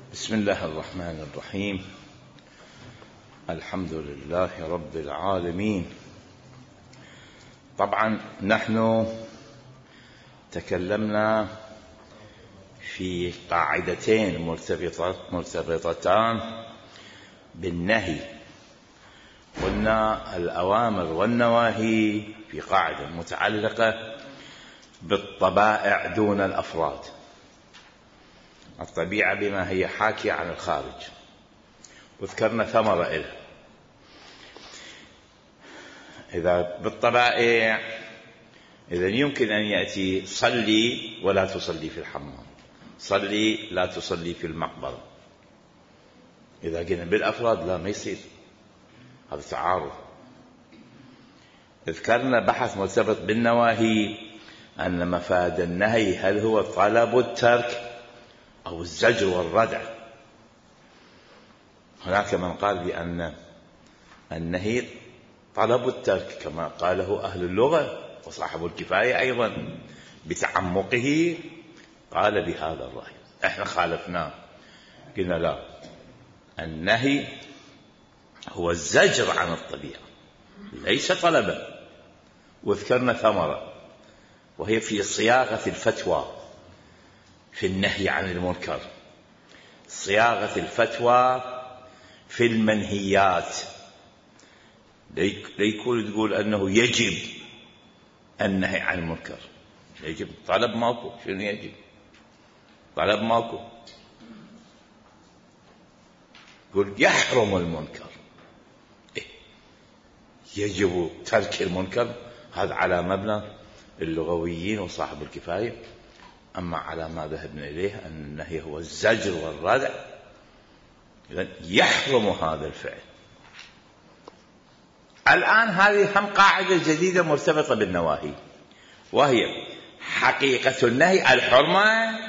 بسم الله الرحمن الرحيم. الحمد لله رب العالمين. طبعا نحن تكلمنا في قاعدتين مرتبطتان بالنهي. قلنا الأوامر والنواهي في قاعدة متعلقة بالطبائع دون الأفراد، الطبيعة بما هي حاكية عن الخارج، وذكرنا ثمرة إلها. إذا بالطبائع إذا يمكن أن يأتي صلي ولا تصلي في الحمام، صلي لا تصلي في المقبرة. إذا قلنا بالأفراد لا، ما يصير، هذا تعارض. ذكرنا بحث مرتبط بالنواهي، أن مفاد النهي هل هو طلب الترك أو الزجر والردع. هناك من قال بأن النهي طلب الترك كما قاله أهل اللغة، وصاحب الكفاية أيضا بتعمقه قال بهذا الرأي. احنا خالفناه، قلنا لا، النهي هو الزجر عن الطبيعة ليس طلبا. وذكرنا ثمرة، وهي في صياغة الفتوى في النهي عن المنكر، صياغة الفتوى في المنهيات. ليكون تقول أنه يجب النهي عن المنكر، يجب طلب ماكو. شنو يجب؟ طلب ماكو. يقول يحرم المنكر، يجب ترك المنكر. هذا على مبنى اللغويين وصاحب الكفاية. أما على ما ذهبنا إليه أن النهي هو الزجر والردع، إذن يحرم هذا الفعل. الآن هذه هم قاعدة جديدة مرتبطة بالنواهي، وهي حقيقة النهي الحرمة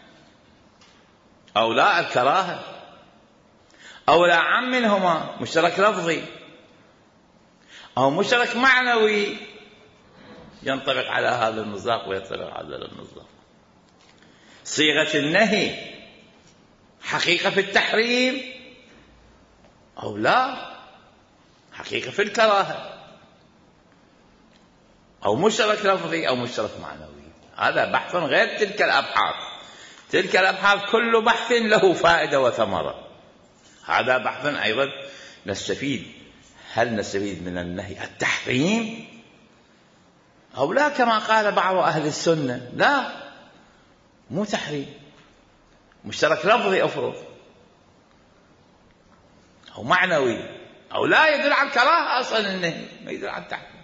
أو لا الكراهة، أو لا عم منهما، مشترك لفظي أو مشترك معنوي ينطبق على هذا المصداق وينطبق على هذا المصداق. صيغة النهي حقيقة في التحريم أو لا حقيقة في الكراهة، أو مشترك لفظي أو مشترك معنوي. هذا بحث غير تلك الأبحاث. تلك الأبحاث كل بحث له فائدة وثمرة، هذا بحث أيضا نستفيد. هل نستفيد من النهي التحريم أو لا كما قال بعض أهل السنة؟ لا، مو تحريم، مشترك لفظي أفرض أو معنوي، أو لا يدل على الكراهة أصلا، النهي ما يدل على التحريم.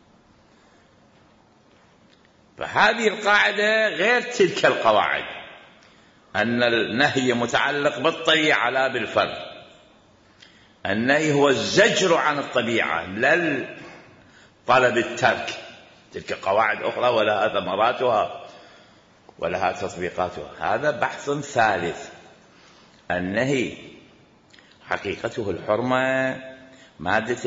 فهذه القاعدة غير تلك القواعد، أن النهي متعلق بالطبيعة لا بالفرد. النهي هو الزجر عن الطبيعة لا طلب الترك. تلك قواعد أخرى ولها ثمراتها ولها تطبيقاتها. هذا بحث ثالث. النهي حقيقته الحرمة، مادة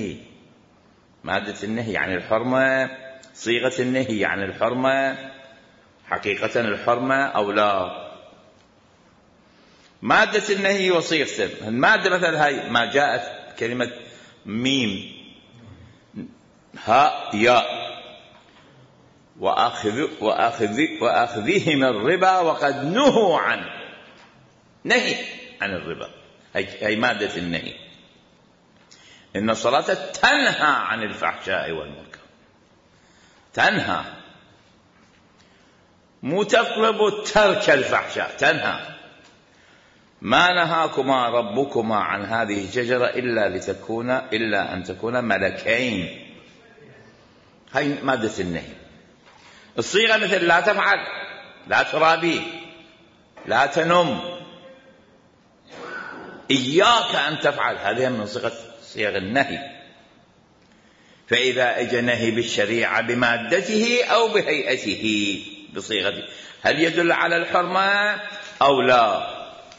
النهي عن الحرمة، صيغة النهي عن الحرمة، حقيقة الحرمة أو لا. مادة النهي وصيغته. المادة مثلا هاي ما جاءت كلمة ميم هاء ياء وأخذهم الربا وقد نهوا عنه، نهي عن الربا، هي مادة النهي. إن الصلاة تنهى عن الفحشاء والمنكر، تنهى، مو تطلب ترك الفحشاء، تنهى. ما نهاكما ربكما عن هذه الشجرة إلا أن تكونا ملكين. هاي مادة النهي. الصيغة مثل لا تفعل، لا ترابي، لا تنم، إياك أن تفعل، هذه من صيغ النهي. فإذا أجى نهي بالشريعة بمادته أو بهيئته بصيغته، هل يدل على الحرمة أو لا؟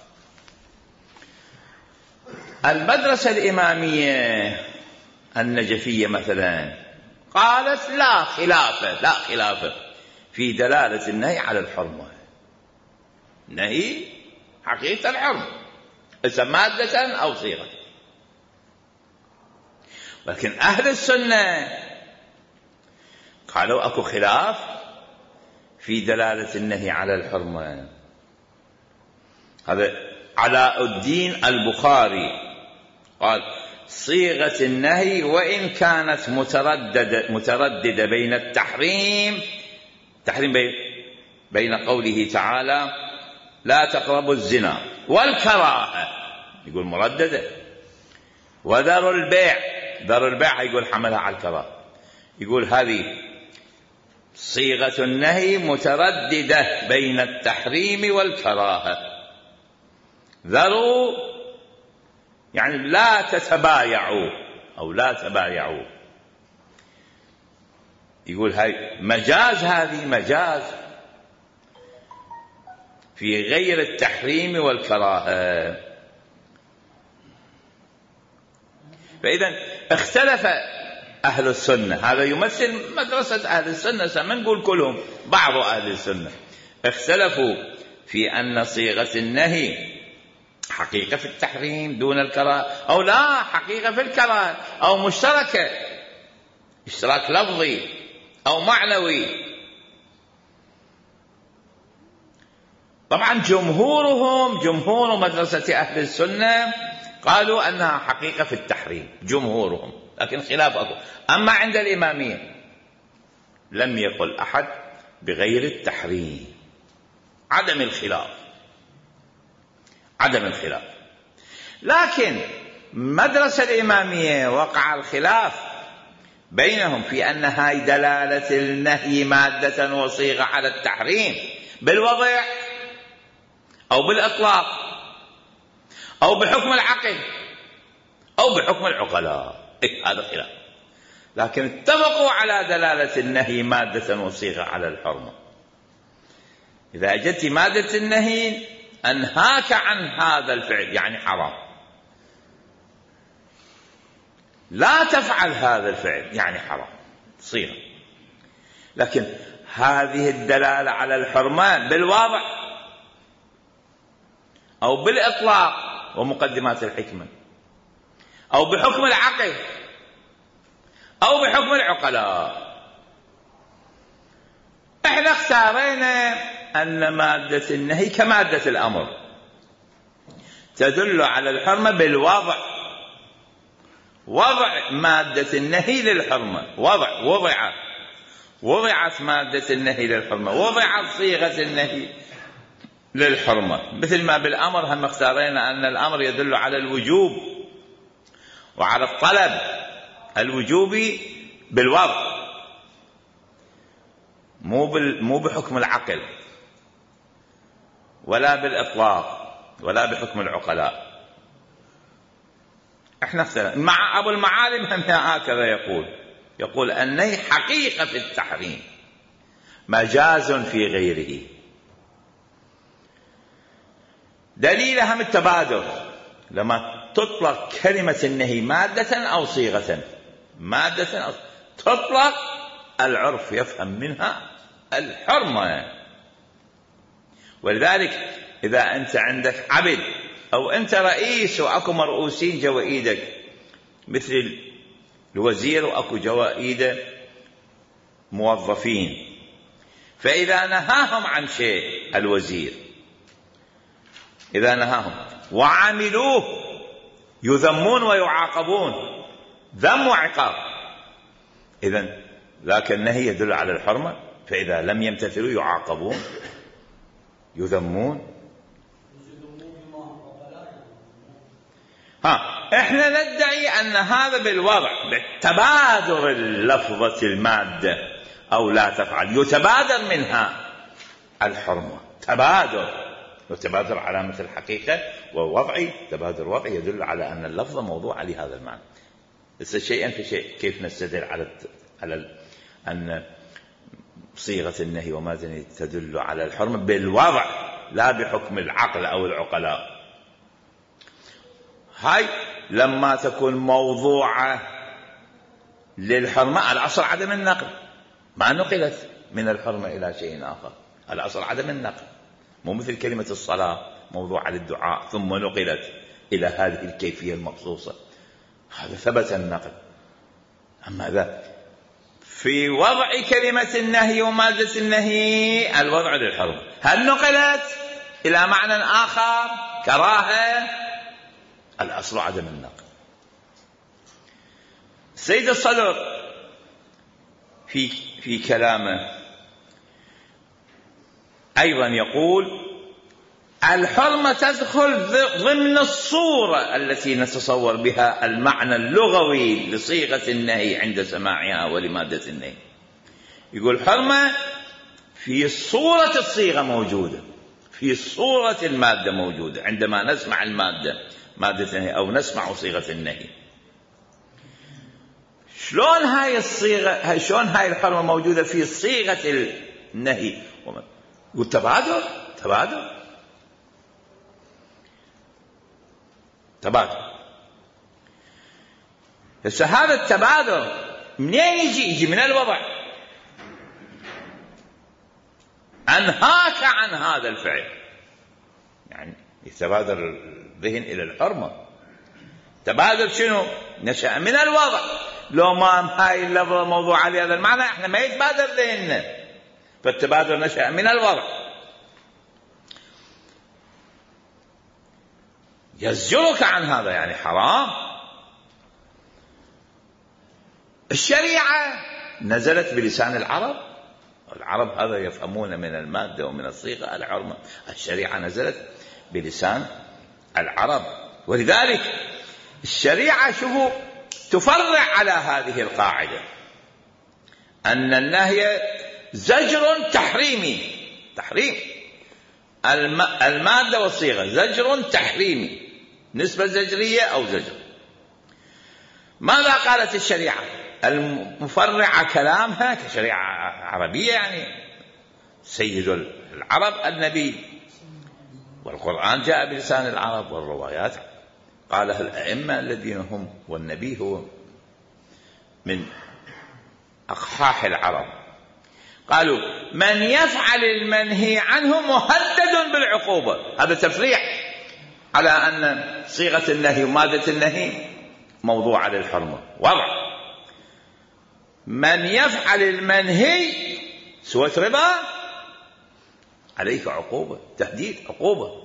المدرسة الإمامية النجفية مثلا قالت لا خلاف في دلالة النهي على الحرمة. نهي حقيقة الحرمة، إذا مادة أو صيغة. لكن أهل السنة قالوا أكو خلاف في دلالة النهي على الحرمة. هذا علاء الدين البخاري قال: صيغة النهي وإن كانت مترددة بين التحريم بين قوله تعالى لا تقربوا الزنا والكراهة، يقول مرددة، وذروا البيع، ذروا البيع يقول حملها على الكراهة، يقول هذه صيغة النهي مترددة بين التحريم والكراهة. ذروا يعني لا تتبايعوا أو لا تبايعوا، يقول هاي مجاز، هذه مجاز في غير التحريم والكراهة. فإذا اختلف أهل السنة، هذا يمثل مدرسة أهل السنة، ما نقول كلهم، بعض أهل السنة اختلفوا في أن صيغة النهي حقيقة في التحريم دون الكراهة، أو لا حقيقة في الكراهة، أو مشتركة، اشتراك لفظي أو معنوي. طبعا جمهور مدرسة أهل السنة قالوا أنها حقيقة في التحريم، جمهورهم، لكن خلاف أكو. أما عند الإمامية لم يقل أحد بغير التحريم، عدم الخلاف. لكن مدرسة الإمامية وقع الخلاف بينهم في أن هاي دلالة النهي مادة وصيغة على التحريم بالوضع أو بالإطلاق أو بحكم العقل أو بحكم العقلاء، هذا خلاف. لكن اتفقوا على دلالة النهي مادة وصيغة على الحرمة. إذا أجت مادة النهي أنهاك عن هذا الفعل، يعني حرام، لا تفعل هذا الفعل، يعني حرام، صيغة. لكن هذه الدلالة على الحرمة بالواضع أو بالإطلاق ومقدمات الحكمة أو بحكم العقل أو بحكم العقلاء، احنا اختارينا أن مادة النهي كمادة الأمر تدل على الحرمة بالوضع، وضع مادة النهي للحرمة، وضعت مادة النهي للحرمة، وضعت صيغة النهي للحرمة. مثل ما بالأمر هم اختارينا أن الأمر يدل على الوجوب وعلى الطلب الوجوبي بالوضع، مو بحكم العقل ولا بالإطلاق ولا بحكم العقلاء. احنا اختلفنا. مع أبو المعالم هم هكذا يقول النهي حقيقة في التحريم، مجاز في غيره. دليلها هم التبادر، لما تطلق كلمة النهي مادة أو صيغة، مادة أو تطلق، العرف يفهم منها الحرمة. ولذلك إذا أنت عندك عبد أو أنت رئيس وأكو مرؤوسين جوا إيدك، مثل الوزير وأكو جوا إيده موظفين، فإذا نهاهم عن شيء الوزير، إذا نهاهم وعملوه يذمون ويعاقبون، ذم وعقاب، إذن ذاك النهي يدل على الحرمة. فإذا لم يمتثلوا يعاقبون يذمون. احنا ندعي أن هذا بالوضع، بالتبادر اللفظة المادة أو لا تفعل، يتبادر منها الحرمة، تبادر علامة الحقيقة ووضعي، تبادر وضعي يدل على أن اللفظ موضوع لهذا المعنى. بس شيئا في شيء، كيف نستدل على أن صيغة النهي وما تدل على الحرمة بالوضع لا بحكم العقل أو العقلاء. هاي لما تكون موضوعة للحرمة، الأصل عدم النقل، ما نقلت من الحرمة إلى شيء آخر، الأصل عدم النقل، مو مثل كلمة الصلاة موضوعة للدعاء ثم نقلت إلى هذه الكيفية المخصوصة، هذا ثبت النقل. أما ذا في وضع كلمة النهي ومادة النهي الوضع للحرمة، هل نقلت إلى معنى آخر كراهة؟ الأصل عدم النقل. السيد الصدر في كلامه أيضا يقول الحرمة تدخل ضمن الصورة التي نتصور بها المعنى اللغوي لصيغة النهي عند سماعها ولمادة النهي. يقول حرمة في صورة الصيغة موجودة، في صورة المادة موجودة عندما نسمع المادة مادة النهي أو نسمع صيغة النهي. شلون هاي الصيغة، شلون هاي الحرمة موجودة في صيغة النهي؟ والتبادل تبادل. هسه هذا التبادل منين يجي من الوضع. أنهاك عن هذا الفعل، يعني يتبادر الذهن إلى الحرمة. تبادل شنو؟ نشأ من الوضع. لو ما هاي اللفظة موضوع على هذا المعنى احنا ما يتبادر ذهننا، فالتبادل نشأ من الوضع. يزجرك عن هذا، يعني حرام. الشريعة نزلت بلسان العرب هذا يفهمون من المادة ومن الصيغة الحرمة. الشريعة نزلت بلسان العرب، ولذلك الشريعة شوفوا تفرع على هذه القاعدة أن النهي زجر تحريمي، تحريم المادة والصيغة زجر تحريمي، نسبة زجرية أو زجر. ماذا قالت الشريعة المفرعة كلامها كشريعة عربية؟ يعني سيد العرب النبي، والقرآن جاء بلسان العرب، والروايات قالها الأئمة الذين هم، والنبي هو من أقحاح العرب. قالوا من يفعل المنهي عنه مهدد بالعقوبة. هذا تفريع على أن صيغة النهي ومادة النهي موضوعة للحرمة. وضع من يفعل المنهي سوى ربا عليك عقوبة، تهديد عقوبة.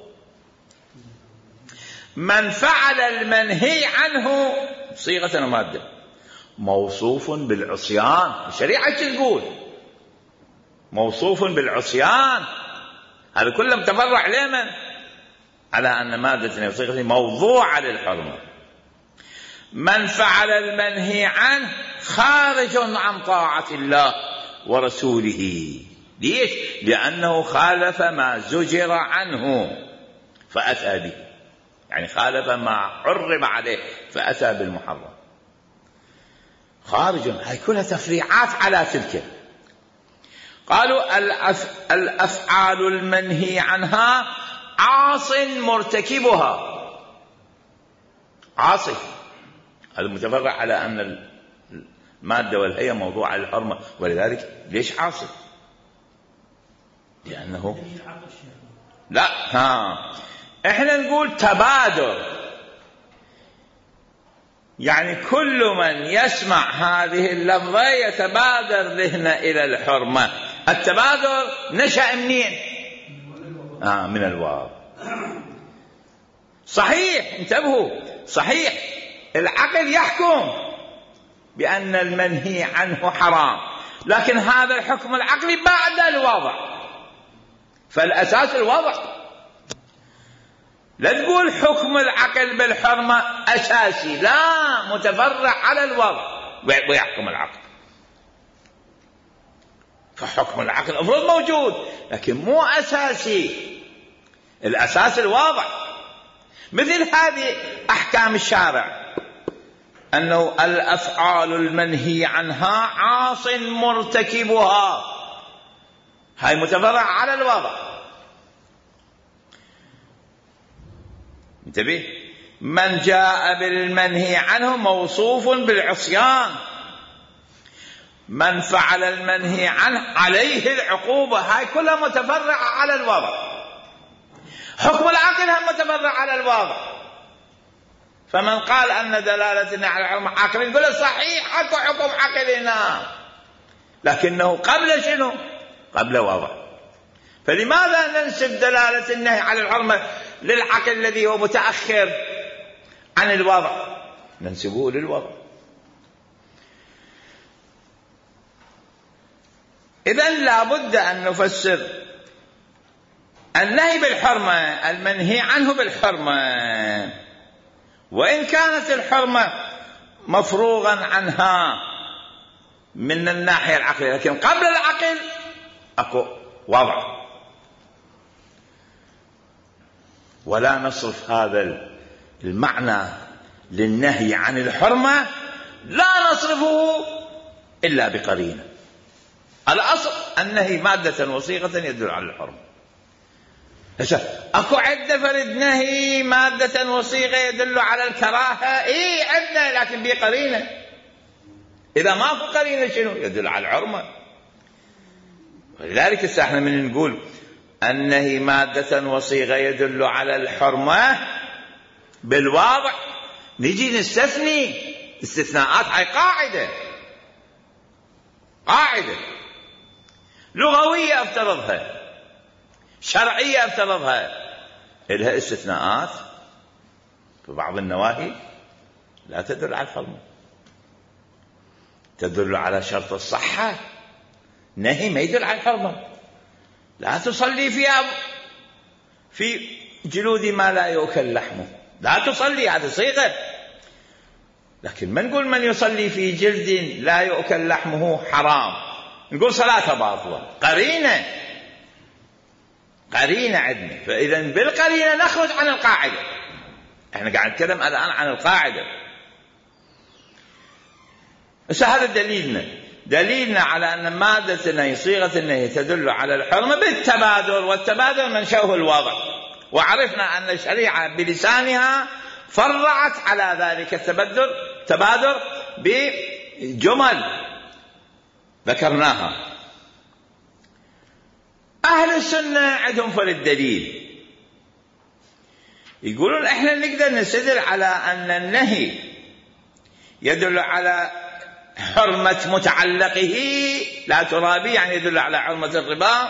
من فعل المنهي عنه صيغة ومادة موصوف بالعصيان. الشريعة تقول موصوف بالعصيان، هذا كله متفرع لمن؟ على أن مادة وصيغة موضوعة للحرمة. من فعل المنهي عنه خارج عن طاعة الله ورسوله. ليش؟ لأنه خالف ما زجر عنه فأتى به، يعني خالف ما حرم عليه فأتى بالمحرم. خارج، هاي كلها تفريعات على تلك. قالوا الأفعال المنهي عنها عاص مرتكبها. عاصي هذا متفرع على أن المادة والهيئة موضوع على الحرمة، ولذلك ليش عاصي؟ لأنه لا احنا نقول تبادر، يعني كل من يسمع هذه اللفظة يتبادر ذهنه إلى الحرمة. التبادر نشأ منين؟ من الواو. صحيح، انتبهوا، صحيح العقل يحكم بأن المنهي عنه حرام، لكن هذا الحكم العقلي بعد الوضع، فالأساس الوضع. لا تقول حكم العقل بالحرمة أساسي، لا، متفرع على الوضع ويحكم العقل. فحكم العقل أفرض موجود لكن مو أساسي، الأساس الوضع. مثل هذه أحكام الشارع أنه الأفعال المنهي عنها عاص مرتكبها، هاي متفرع على الوضع. انتبه، من جاء بالمنهي عنه موصوف بالعصيان، من فعل المنهي عنه عليه العقوبة، هاي كلها متفرعة على الوضع. حكم العقل هم متفرع على الواضع. فمن قال أن دلالة النهي على الحرمة عقل يقول صحيح أكو حكم عقلنا، لكنه قبل شنو؟ قبل وضع. فلماذا ننسب دلالة النهي على الحرمة للعقل الذي هو متأخر عن الوضع؟ ننسبه للوضع. إذن لا بد أن نفسر النهي بالحرمة المنهي عنه بالحرمة، وإن كانت الحرمة مفروغا عنها من الناحية العقلية، لكن قبل العقل أكو وضع. ولا نصرف هذا المعنى للنهي عن الحرمة، لا نصرفه إلا بقرينة. الأصل النهي مادة وصيغة يدل على الحرمة. أكو عدة فرد نهي مادة وصيغة يدل على الكراهة، إيه عدة، لكن بقرينة. إذا ما في قرينة شنو؟ يدل على الحرمة. ولذلك احنا من نقول النهي مادة وصيغة يدل على الحرمة بالواضع، نجي نستثني استثناءات. هاي قاعدة لغوية افترضها، شرعية افترضها، لها استثناءات في بعض النواهي لا تدل على الحرمة، تدل على شرط الصحة. نهي ما يدل على الحرمة. لا تصلي في جلود ما لا يؤكل لحمه، لا تصلي، هذه صيغة. لكن ما نقول من يصلي في جلد لا يؤكل لحمه حرام، نقول صلاته باطلة. قرينة عندنا. فإذا بالقرينة نخرج عن القاعدة. احنا قاعد نتكلم الآن عن القاعدة. بس هذا دليلنا على أن مادة النهي صيغة النهي تدل على الحرمة بالتبادر، والتبادر منشأه الوضع. وعرفنا أن الشريعة بلسانها فرعت على ذلك التبادر بجمل ذكرناها. أهل السنة عندهم فرد دليل، يقولون إحنا نقدر نستدل على أن النهي يدل على حرمة متعلقه، لا ترابي، يعني يدل على حرمة الربا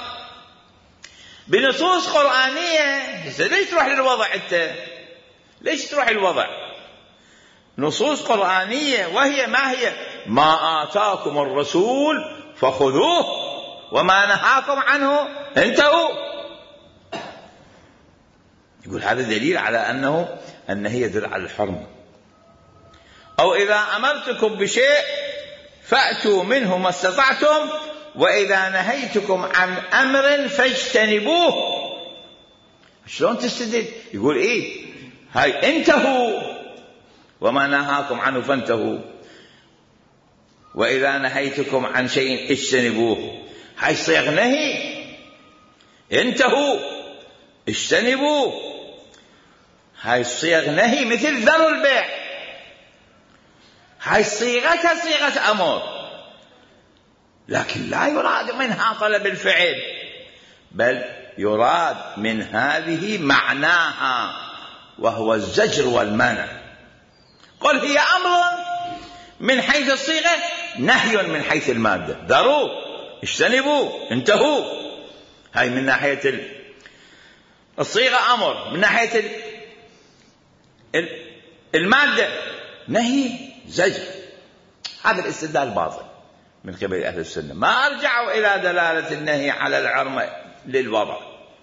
بنصوص قرآنية. ليش تروح للوضع أنت؟ ليش تروح الوضع؟ نصوص قرآنية، وهي ما هي؟ ما آتاكم الرسول فخذوه وما نهاكم عنه انتهوا. يقول هذا دليل على أنه النهي يدل على الحرمة. أو إذا أمرتكم بشيء فأتوا منه ما استطعتم وإذا نهيتكم عن أمر فاجتنبوه. شلون تستدل؟ يقول إيه؟ هاي انتهوا وما نهاكم عنه فانتهوا، وإذا نهيتكم عن شيء اجتنبوه. هاي صيغ نهي، انتهوا اجتنبوا. هاي صيغ نهي مثل ذروا البيع. هاي صيغة صيغة أمر، لكن لا يراد منها طلب الفعل، بل يراد من هذه معناها وهو الزجر والمنع. قل هي أمر من حيث الصيغة، نهي من حيث المادة. ذروا اجتنبوا انتهوا. هاي من ناحية الصيغة أمر، من ناحية المادة نهي زجر. هذا الاستدلال باطل من قبل أهل السنة. ما أرجعوا إلى دلالة النهي على الحرمة للوضع.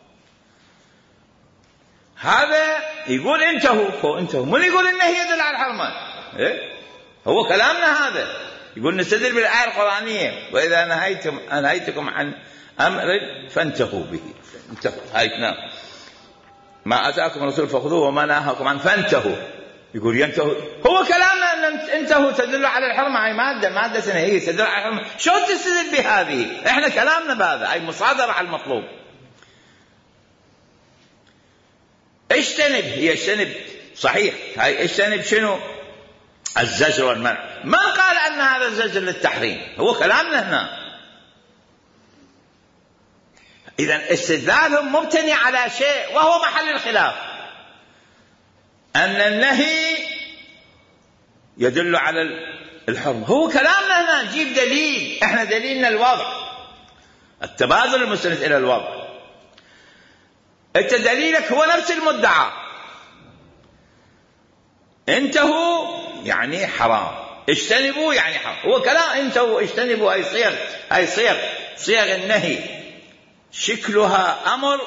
هذا يقول انتهوا، انتهوا. من يقول النهي يدل على الحرمة؟ إيه؟ هو كلامنا هذا. يقول نستدل بالآية القرآنية وإذا نهيتكم عن أمر فانتهوا به. انتهوا. هاي نعم. ما أتاكم الرسول فخذوه وما نهاكم عنه فانتهوا. يقول ينتهوا. هو كلامنا أن انتهوا تدل على الحرمة. هاي مادة نهي تدل على الحرمة. شو تستدل بهذه؟ احنا كلامنا بهذا، أي مصادرة على المطلوب. اجتنب، هي اجتنب صحيح. هاي اجتنب شنو؟ الزجر والمنع. من قال أن هذا الزجر للتحريم؟ هو كلامنا هنا. إذن استدلالهم مبتني على شيء وهو محل الخلاف، أن النهي يدل على الحرمة. هو كلامنا هنا نجيب دليل، احنا دليلنا الوضع، التبادل المستند إلى الوضع. انت دليلك هو نفس المدعى، انتهوا يعني حرام، اجتنبوا يعني حرام. هو كلام انتهوا اجتنبوا، هاي صيغ النهي شكلها أمر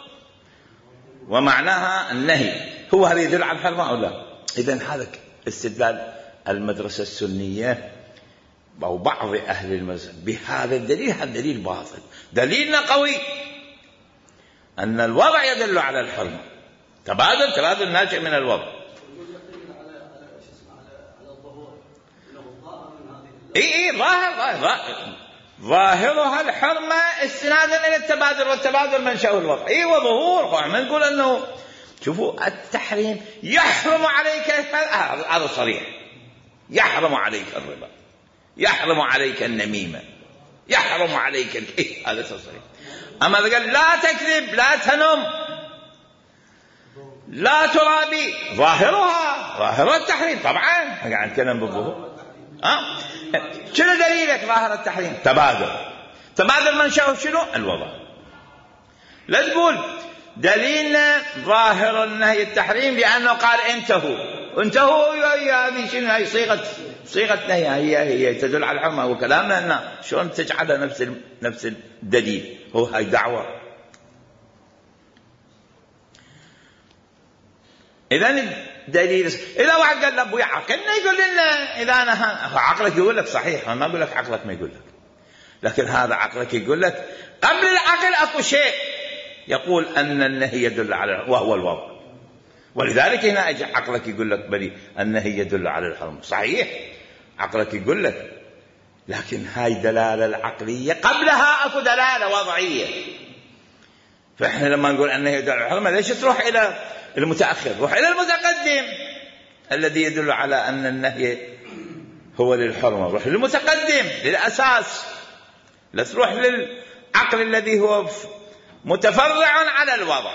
ومعناها النهي. هو هذا يدل على الحرمة أو لا؟ إذن هذا استدلال المدرسة السنية أو بعض أهل المذهب بهذا الدليل، هذا دليل باطل. دليلنا قوي أن الوضع يدل على الحرمة، تبادل ناشئ من الوضع. ظاهرها الحرمة استنادا إلى التبادل، والتبادل منشأه الوضع. وظهور ما نقول أنه شوفوا التحريم يحرم عليك، هذا صريح، يحرم عليك الربا، يحرم عليك النميمة، يحرم عليك هذا صريح. أما قال لا تكذب، لا تنم، لا ترابي، ظاهر التحريم. طبعا قاعد نتكلم بالظهور. شنو دليلك ظاهر التحريم؟ تبادل منشأه شنو؟ الوضع. لا تقول دليلنا ظاهر النهي التحريم لأنه قال انتهوا. هذه شنو؟ هي صيغة نهي، هي تدل على الحرمة. وكلامنا أن شلون تجعلها نفس الدليل؟ هاي دعوة. إذن الدليل، إذا واحد قال لأبوي عقلنا يقول لنا إذا أنا عقلك يقول لك صحيح، ما أقول لك عقلك ما يقول لك، لكن هذا عقلك يقول لك قبل العقل أكو شيء يقول أن النهي يدل على، وهو الوضع. ولذلك هنا أجي عقلك يقول لك بلي النهي يدل على الحرمة، صحيح عقلك يقول لك، لكن هاي دلالة العقلية قبلها أكو دلالة وضعية. فإحنا لما نقول أنه يدل على الحرمة ليش تروح إلى المتأخر؟ روح إلى المتقدم الذي يدل على أن النهي هو للحرمة، روح للمتقدم للأساس، لا تروح للعقل الذي هو متفرع على الوضع.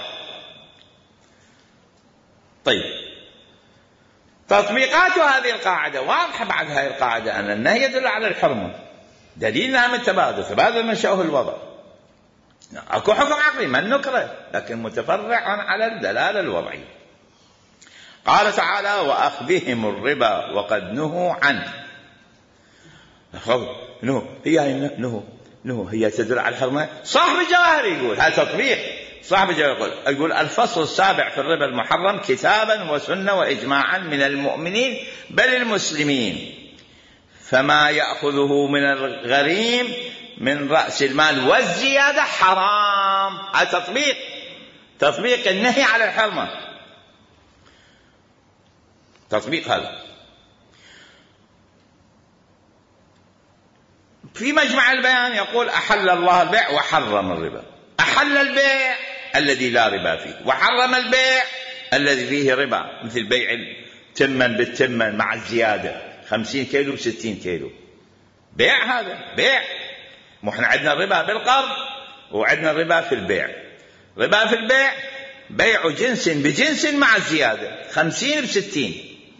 طيب، تطبيقات هذه القاعدة واضحة. بعد هذه القاعدة أن النهي يدل على الحرمة، دليلنا من تبادل منشأه الوضع. أكو حكم عقلي ما نكره، لكن متفرع على الدلالة الوضعية. قال تعالى وأخذهم الربا وقد نهوا عنه. هي تدل على الحرمة. صاحب الجواهر يقول هذا تطبيق. صاحب الجواهر يقول الفصل السابع في الربا المحرم كتابا وسنة وإجماعا من المؤمنين بل المسلمين، فما يأخذه من الغريم من رأس المال والزيادة حرام. هذا تطبيق النهي على الحرمة، تطبيق هذا. في مجمع البيان يقول أحل الله البيع وحرم الربا. أحل البيع الذي لا ربا فيه، وحرم البيع الذي فيه ربا، مثل بيع التمن بالتمن مع الزيادة 50 كيلو ب60 كيلو. بيع، هذا بيع. احنا عندنا الربا بالقرض وعندنا الربا في البيع. ربا في البيع بيع جنس بجنس مع الزيادة، 50 ب60،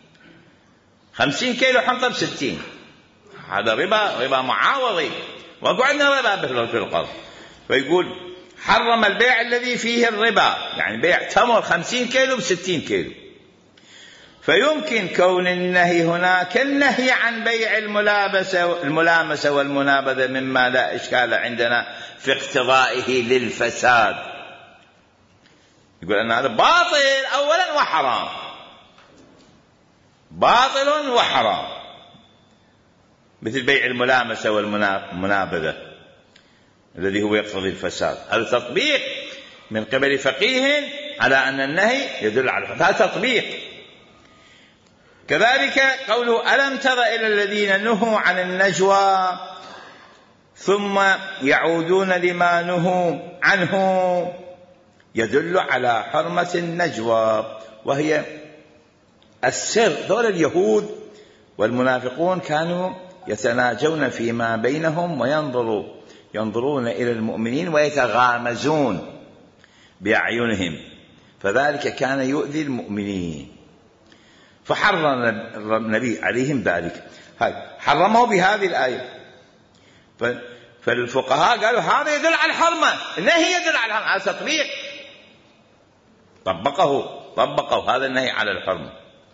50 كيلو حنطة ب60، هذا ربا معاوضي. وقعدنا ربا في القرض. فيقول حرم البيع الذي فيه الربا، يعني بيع تمر 50 كيلو ب60 كيلو. فيمكن كون النهي هنا كالنهي عن بيع الملامسة والمنابذة، مما لا إشكال عندنا في اقتضائه للفساد. يقول أن هذا باطل أولا وحرام، باطل وحرام، مثل بيع الملامسة والمنابذة الذي هو يقتضي الفساد. هذا تطبيق من قبل فقيه على أن النهي يدل على الفساد، هذا تطبيق. كذلك قوله ألم تر إلى الذين نهوا عن النجوى ثم يعودون لما نهوا عنه، يدل على حرمة النجوى، وهي السر. دول اليهود والمنافقون كانوا يتناجون فيما بينهم وينظروا ينظرون إلى المؤمنين ويتغامزون بأعينهم، فذلك كان يؤذي المؤمنين، فحرم النبي عليهم ذلك، حرمه بهذه الآية. فالفقهاء قالوا هذا يدل على الحرمة، النهي يدل على الحرمة، على تطبيق، طبقوا هذا النهي على الحرمة.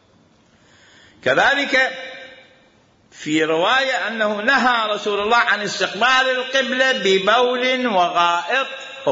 كذلك في رواية أنه نهى رسول الله عن استقبال القبلة ببول وغائط.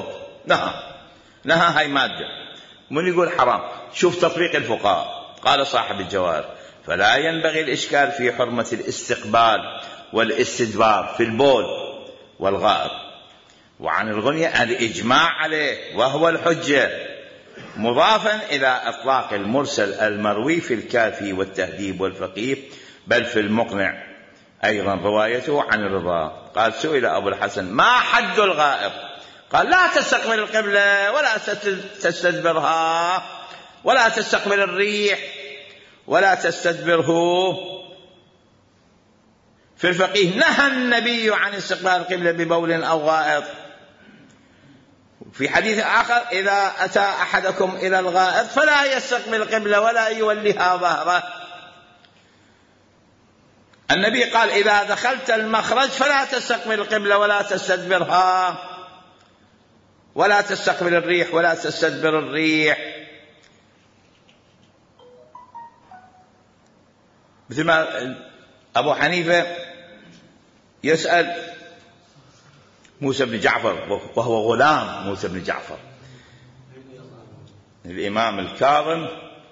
نهى هاي مادة، من يقول حرام؟ شوف تطبيق الفقهاء. قال صاحب الجواهر: فلا ينبغي الإشكال في حرمة الاستقبال والاستدبار في البول والغائط، وعن الغنية الإجماع عليه وهو الحجة، مضافا إلى إطلاق المرسل المروي في الكافي والتهذيب والفقيه، بل في المقنع أيضا روايته عن الرضا. قال: سئل أبو الحسن: ما حد الغائط؟ قال: لا تستقبل القبلة ولا تستدبرها ولا تستقبل الريح ولا تستدبره. في الفقيه: نهى النبي عن استقبال القبلة ببول أو غائط. في حديث آخر: إذا أتى أحدكم إلى الغائط فلا يستقبل القبلة ولا يوليها ظهره. النبي قال: إذا دخلت المخرج فلا تستقبل القبلة ولا تستدبرها ولا تستقبل الريح ولا تستدبر الريح. مثل ما أبو حنيفة يسأل موسى بن جعفر، وهو غلام موسى بن جعفر، الإمام الكاظم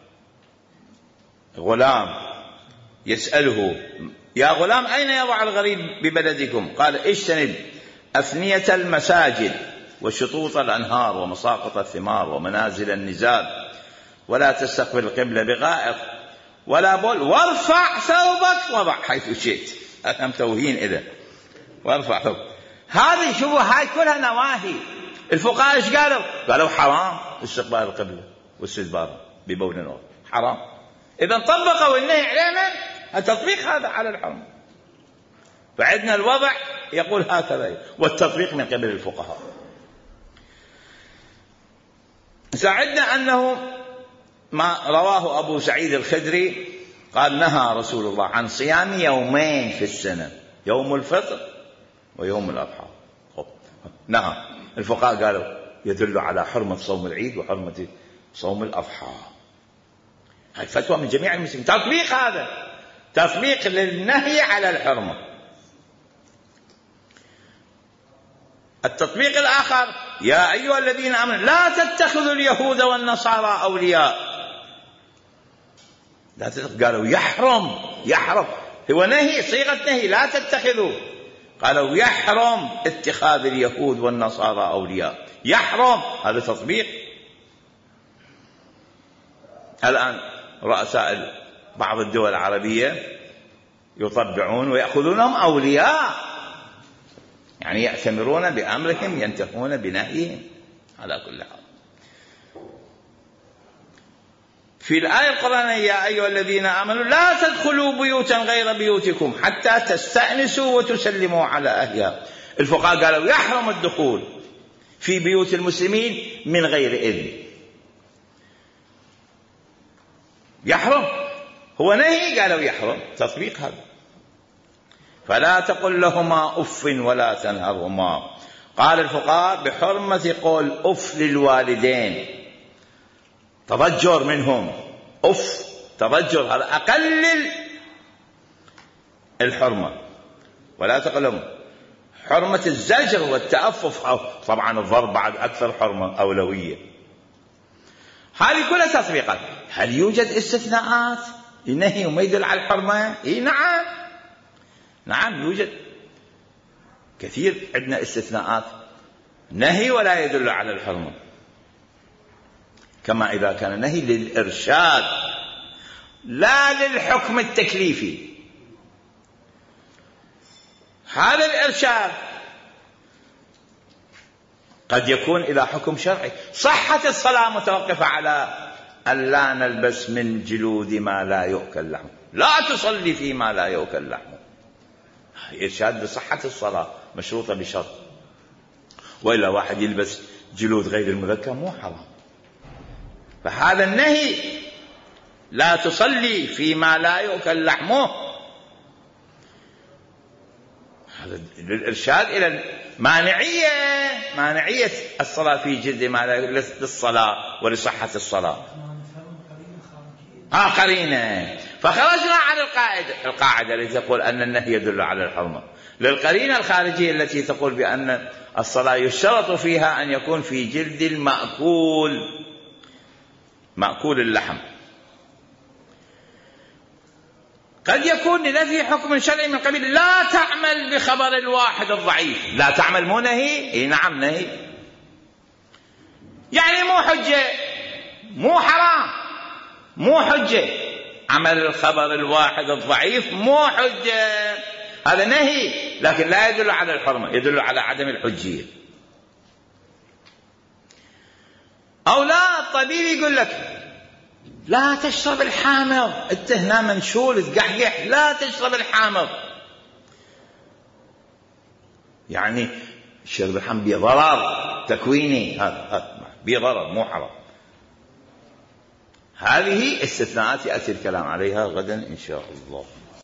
غلام، يسأله: يا غلام، أين يضع الغريب ببلدكم؟ قال: اجتنب أفنية المساجد وشطوط الأنهار ومساقط الثمار ومنازل النزال، ولا تستقبل القبلة بغائط ولا بول، وارفع ثوبك وضع حيث شئت. أنا متوهين إذا وارفع ثوبك. هذه شوفوا، هاي كلها نواهي. الفقهاء ايش قالوا؟ قالوا حرام استقبال القبلة واستدبار ببول نور، حرام. إذا طبقوا النهي علينا، التطبيق هذا على الحرم. فعندنا الوضع يقول هكذا، والتطبيق من قبل الفقهاء. ساعدنا أنه ما رواه أبو سعيد الخدري قال: نهى رسول الله عن صيام يومين في السنة، يوم الفطر ويوم الأضحى. نهى. الفقهاء قالوا يدل على حرمة صوم العيد وحرمة صوم الأضحى. هذه فتوى من جميع المسلمين. تطبيق، هذا تطبيق للنهي على الحرمة. التطبيق الآخر: يا أيها الذين آمنوا لا تتخذوا اليهود والنصارى أولياء. قالوا يحرم، هو نهي، صيغة نهي، لا تتخذوا. قالوا يحرم اتخاذ اليهود والنصارى أولياء، يحرم. هذا تطبيق. الآن رؤساء بعض الدول العربية يطبعون ويأخذونهم أولياء، يعني يأتمرون بأمرهم ينتهون بنهيهم. على كل حال، في الآية القرآنية: يا أيها الذين آمنوا لا تدخلوا بيوتا غير بيوتكم حتى تستأنسوا وتسلموا على أهلها. الفقهاء قالوا يحرم الدخول في بيوت المسلمين من غير إذن، يحرم. هو نهي، قالوا يحرم، تطبيق هذا. فلا تقل لهما أف ولا تنهرهما. قال الفقهاء بحرمة قول أف للوالدين، تضجر منهم، أف، تضجر، هذا أقل الحرمة. ولا تقل لهم. حرمة الزجر والتأفف، طبعا الضرب بعد أكثر حرمة أولوية. هذه كلها تطبيقات. هل يوجد استثناءات النهي وما يدل على الحرمة؟ نعم يوجد كثير. عندنا استثناءات نهي ولا يدل على الحرمة، كما إذا كان نهي للإرشاد لا للحكم التكليفي. هذا الإرشاد قد يكون إلى حكم شرعي. صحة الصلاة متوقفة على أن لا نلبس من جلود ما لا يؤكل لحمه، لا تصلي فيما لا يؤكل لحمه. إرشاد بصحة الصلاة مشروطة بشرط وإلا واحد يلبس جلود غير المذكر مو حرام. فهذا النهي لا تصلي فيما لا يؤكل لحمه، هذا للإرشاد إلى مانعية الصلاة في جلد ما لا للصلاة ولصحة الصلاة. قرينة. فخرجنا عن القاعدة التي تقول أن النهي يدل على الحرمة للقرينة الخارجية التي تقول بأن الصلاة يشترط فيها أن يكون في جلد المأكول، مأكول اللحم. قد يكون لنفي حكم شرعي من قبيل لا تعمل بخبر الواحد الضعيف. لا تعمل مو نهي؟ نعم نهي، يعني مو حجة، مو حرام، مو حجة. عمل الخبر الواحد الضعيف مو حجة، هذا نهي، لكن لا يدل على الحرمة، يدل على عدم الحجية. أو لا، الطبيب يقول لك لا تشرب الحامض، انت هنا منشول تقحقح، لا تشرب الحامض، يعني شرب الحامض بضرر تكويني، هذا بضرر مو حرام. هذه استثناءات يأتي الكلام عليها غدا إن شاء الله.